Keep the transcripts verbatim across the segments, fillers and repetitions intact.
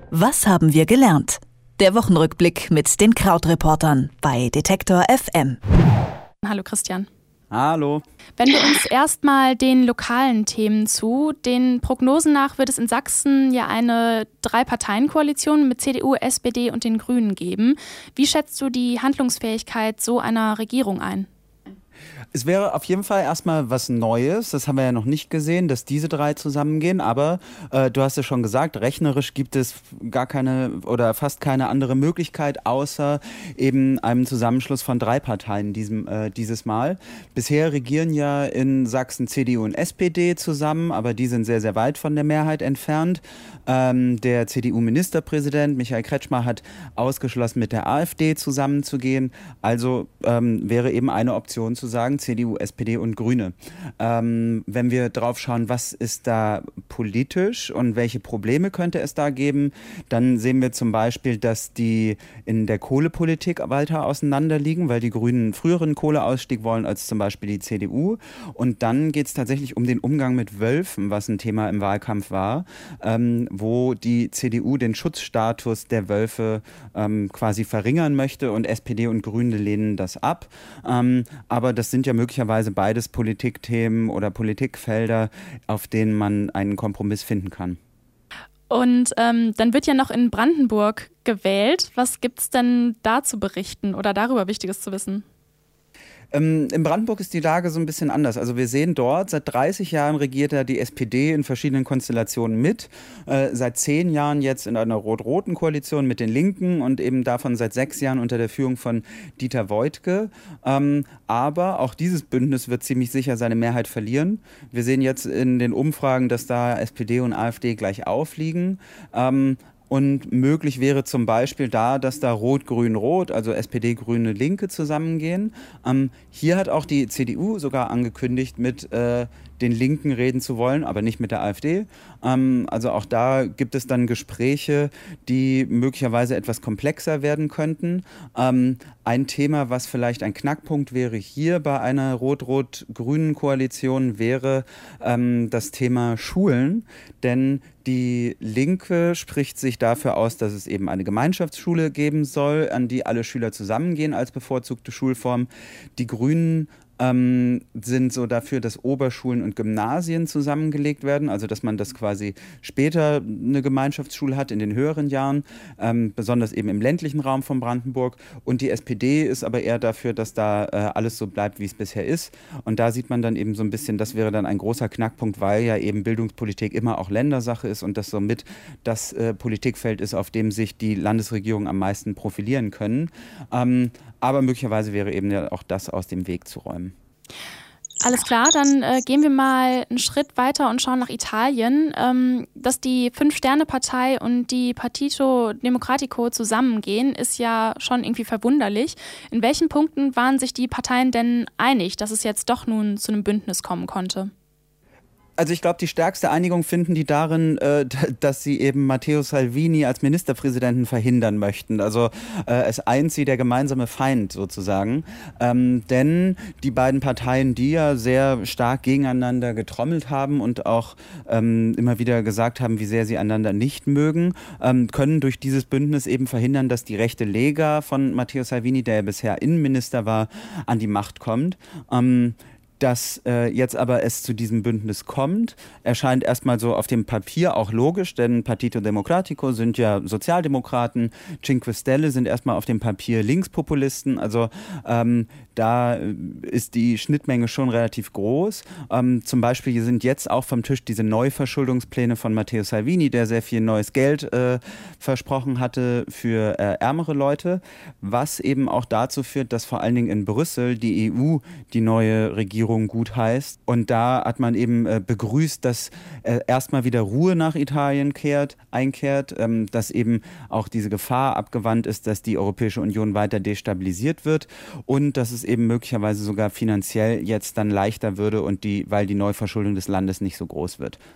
Was haben wir gelernt? Der Wochenrückblick mit den Krautreportern bei Detektor F M. Hallo Christian. Hallo. Wenden wir uns erstmal den lokalen Themen zu. Den Prognosen nach wird es in Sachsen ja eine Drei-Parteien-Koalition mit C D U, S P D und den Grünen geben. Wie schätzt du die Handlungsfähigkeit so einer Regierung ein? Es wäre auf jeden Fall erstmal was Neues, das haben wir ja noch nicht gesehen, dass diese drei zusammengehen, aber äh, du hast ja schon gesagt, rechnerisch gibt es gar keine oder fast keine andere Möglichkeit, außer eben einem Zusammenschluss von drei Parteien diesem, äh, dieses Mal. Bisher regieren ja in Sachsen C D U und S P D zusammen, aber die sind sehr, sehr weit von der Mehrheit entfernt. Ähm, der C D U-Ministerpräsident Michael Kretschmer hat ausgeschlossen, mit der AfD zusammenzugehen, also ähm, wäre eben eine Option zu sagen, C D U, S P D und Grüne. Ähm, wenn wir drauf schauen, was ist da politisch und welche Probleme könnte es da geben, dann sehen wir zum Beispiel, dass die in der Kohlepolitik weiter auseinanderliegen, weil die Grünen einen früheren Kohleausstieg wollen als zum Beispiel die C D U. Und dann geht es tatsächlich um den Umgang mit Wölfen, was ein Thema im Wahlkampf war, ähm, wo die C D U den Schutzstatus der Wölfe ähm, quasi verringern möchte und S P D und Grüne lehnen das ab. Ähm, aber das sind ja möglicherweise beides Politikthemen oder Politikfelder, auf denen man einen Kompromiss finden kann. Und ähm, dann wird ja noch in Brandenburg gewählt. Was gibt es denn da zu berichten oder darüber Wichtiges zu wissen? Ähm, in Brandenburg ist die Lage so ein bisschen anders. Also wir sehen dort, seit dreißig Jahren regiert da die S P D in verschiedenen Konstellationen mit. Äh, seit zehn Jahren jetzt in einer rot-roten Koalition mit den Linken und eben davon seit sechs Jahren unter der Führung von Dieter Woidke. Ähm, aber auch dieses Bündnis wird ziemlich sicher seine Mehrheit verlieren. Wir sehen jetzt in den Umfragen, dass da S P D und AfD gleich aufliegen. Ähm, Und möglich wäre zum Beispiel da, dass da Rot-Grün-Rot, also S P D, Grüne, Linke zusammengehen. Ähm, hier hat auch die C D U sogar angekündigt, mit äh, den Linken reden zu wollen, aber nicht mit der AfD. Ähm, also auch da gibt es dann Gespräche, die möglicherweise etwas komplexer werden könnten. Ähm, ein Thema, was vielleicht ein Knackpunkt wäre hier bei einer rot-rot-grünen Koalition, wäre ähm, das Thema Schulen. Denn die Linke spricht sich dafür aus, dass es eben eine Gemeinschaftsschule geben soll, an die alle Schüler zusammengehen als bevorzugte Schulform. Die Grünen ähm, sind so dafür, dass Oberschulen und Gymnasien zusammengelegt werden, also dass man das quasi später eine Gemeinschaftsschule hat in den höheren Jahren, ähm, besonders eben im ländlichen Raum von Brandenburg. Und die S P D ist aber eher dafür, dass da äh, alles so bleibt, wie es bisher ist. Und da sieht man dann eben so ein bisschen, das wäre dann ein großer Knackpunkt, weil ja eben Bildungspolitik immer auch Ländersache ist und das somit das äh, Politikfeld ist, auf dem sich die Landesregierungen am meisten profilieren können. Ähm, aber möglicherweise wäre eben ja auch das aus dem Weg zu räumen. Alles klar, dann äh, gehen wir mal einen Schritt weiter und schauen nach Italien. Ähm, dass die Fünf-Sterne-Partei und die Partito Democratico zusammengehen, ist ja schon irgendwie verwunderlich. In welchen Punkten waren sich die Parteien denn einig, dass es jetzt doch nun zu einem Bündnis kommen konnte? Also ich glaube, die stärkste Einigung finden die darin, äh, dass sie eben Matteo Salvini als Ministerpräsidenten verhindern möchten. Also äh, es eint sie der gemeinsame Feind sozusagen. Ähm, denn die beiden Parteien, die ja sehr stark gegeneinander getrommelt haben und auch ähm, immer wieder gesagt haben, wie sehr sie einander nicht mögen, ähm, können durch dieses Bündnis eben verhindern, dass die rechte Lega von Matteo Salvini, der ja bisher Innenminister war, an die Macht kommt. Ähm, Dass äh, jetzt aber es zu diesem Bündnis kommt, erscheint erstmal so auf dem Papier auch logisch, denn Partito Democratico sind ja Sozialdemokraten, Cinque Stelle sind erstmal auf dem Papier Linkspopulisten, also ähm, da ist die Schnittmenge schon relativ groß. Ähm, zum Beispiel sind jetzt auch vom Tisch diese Neuverschuldungspläne von Matteo Salvini, der sehr viel neues Geld äh, versprochen hatte für äh, ärmere Leute, was eben auch dazu führt, dass vor allen Dingen in Brüssel die E U die neue Regierung gut heißt. Und da hat man eben äh, begrüßt, dass äh, erstmal wieder Ruhe nach Italien kehrt, einkehrt, ähm, dass eben auch diese Gefahr abgewandt ist, dass die Europäische Union weiter destabilisiert wird und dass es eben möglicherweise sogar finanziell jetzt dann leichter würde und die, weil die Neuverschuldung des Landes nicht so groß wird.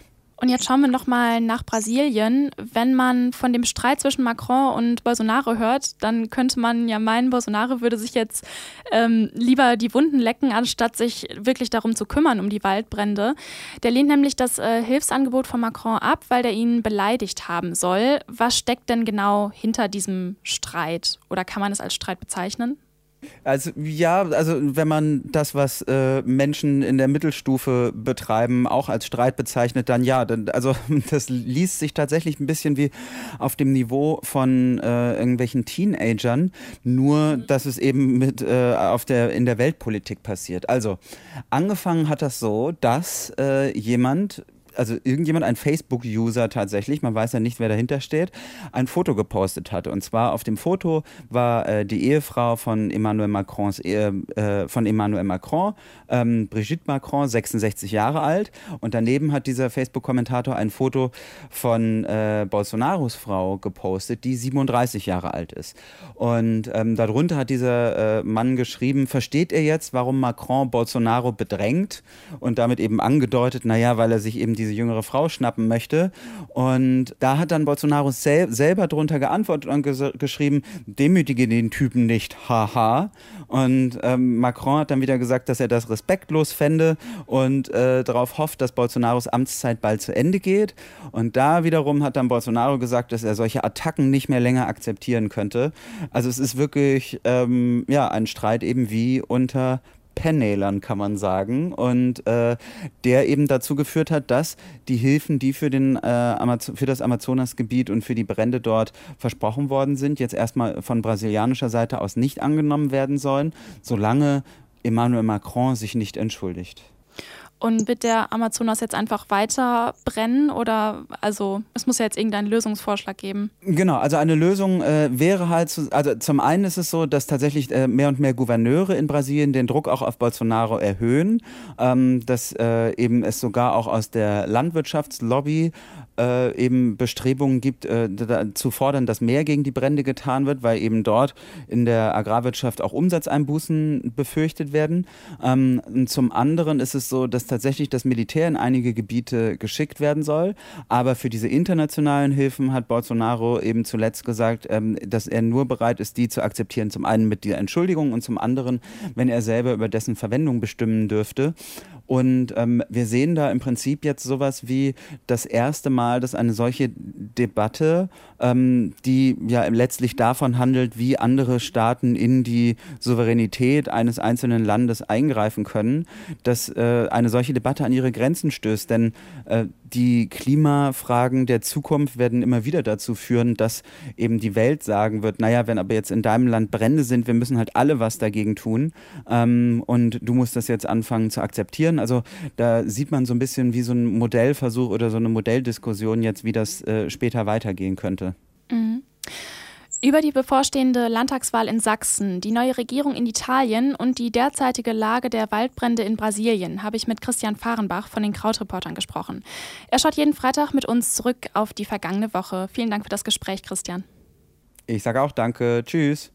Und jetzt schauen wir nochmal nach Brasilien. Wenn man von dem Streit zwischen Macron und Bolsonaro hört, dann könnte man ja meinen, Bolsonaro würde sich jetzt ähm, lieber die Wunden lecken, anstatt sich wirklich darum zu kümmern, um die Waldbrände. Der lehnt nämlich das äh, Hilfsangebot von Macron ab, weil der ihn beleidigt haben soll. Was steckt denn genau hinter diesem Streit? Oder kann man es als Streit bezeichnen? Also ja, also wenn man das, was äh, Menschen in der Mittelstufe betreiben, auch als Streit bezeichnet, dann ja. Dann, also das liest sich tatsächlich ein bisschen wie auf dem Niveau von äh, irgendwelchen Teenagern, nur dass es eben mit äh, auf der in der Weltpolitik passiert. Also angefangen hat das so, dass äh, jemand also irgendjemand, ein Facebook-User tatsächlich, man weiß ja nicht, wer dahinter steht, ein Foto gepostet hatte. Und zwar auf dem Foto war äh, die Ehefrau von Emmanuel Macrons Ehe, äh, von Emmanuel Macron, ähm, Brigitte Macron, sechsundsechzig Jahre alt. Und daneben hat dieser Facebook-Kommentator ein Foto von äh, Bolsonaros Frau gepostet, die siebenunddreißig Jahre alt ist. Und ähm, darunter hat dieser äh, Mann geschrieben, versteht ihr jetzt, warum Macron Bolsonaro bedrängt? Und damit eben angedeutet, naja, weil er sich eben die diese jüngere Frau schnappen möchte. Und da hat dann Bolsonaro sel- selber drunter geantwortet und ges- geschrieben, demütige den Typen nicht, haha. Und ähm, Macron hat dann wieder gesagt, dass er das respektlos fände und äh, darauf hofft, dass Bolsonaros Amtszeit bald zu Ende geht. Und da wiederum hat dann Bolsonaro gesagt, dass er solche Attacken nicht mehr länger akzeptieren könnte. Also es ist wirklich ähm, ja, ein Streit eben wie unter Pennälern, kann man sagen, und äh, der eben dazu geführt hat, dass die Hilfen, die für, den, äh, Amaz- für das Amazonasgebiet und für die Brände dort versprochen worden sind, jetzt erstmal von brasilianischer Seite aus nicht angenommen werden sollen, solange Emmanuel Macron sich nicht entschuldigt. Und wird der Amazonas jetzt einfach weiter brennen oder, also es muss ja jetzt irgendeinen Lösungsvorschlag geben? Genau, also eine Lösung äh, wäre halt, zu, also zum einen ist es so, dass tatsächlich äh, mehr und mehr Gouverneure in Brasilien den Druck auch auf Bolsonaro erhöhen, ähm, dass äh, eben es sogar auch aus der Landwirtschaftslobby äh, eben Bestrebungen gibt, äh, da, zu fordern, dass mehr gegen die Brände getan wird, weil eben dort in der Agrarwirtschaft auch Umsatzeinbußen befürchtet werden. Ähm, zum anderen ist es so, dass tatsächlich das Militär in einige Gebiete geschickt werden soll. Aber für diese internationalen Hilfen hat Bolsonaro eben zuletzt gesagt, ähm, dass er nur bereit ist, die zu akzeptieren. Zum einen mit dieser Entschuldigung und zum anderen, wenn er selber über dessen Verwendung bestimmen dürfte. Und ähm, wir sehen da im Prinzip jetzt sowas wie das erste Mal, dass eine solche Debatte, ähm, die ja letztlich davon handelt, wie andere Staaten in die Souveränität eines einzelnen Landes eingreifen können, dass äh, eine solche Debatte an ihre Grenzen stößt. Denn äh, die Klimafragen der Zukunft werden immer wieder dazu führen, dass eben die Welt sagen wird, naja, wenn aber jetzt in deinem Land Brände sind, wir müssen halt alle was dagegen tun ähm, und du musst das jetzt anfangen zu akzeptieren. Also da sieht man so ein bisschen wie so ein Modellversuch oder so eine Modelldiskussion jetzt, wie das äh, später weitergehen könnte. Mhm. Über die bevorstehende Landtagswahl in Sachsen, die neue Regierung in Italien und die derzeitige Lage der Waldbrände in Brasilien habe ich mit Christian Fahrenbach von den Krautreportern gesprochen. Er schaut jeden Freitag mit uns zurück auf die vergangene Woche. Vielen Dank für das Gespräch, Christian. Ich sage auch danke. Tschüss.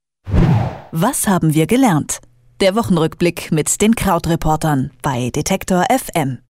Was haben wir gelernt? Der Wochenrückblick mit den Krautreportern bei Detektor F M.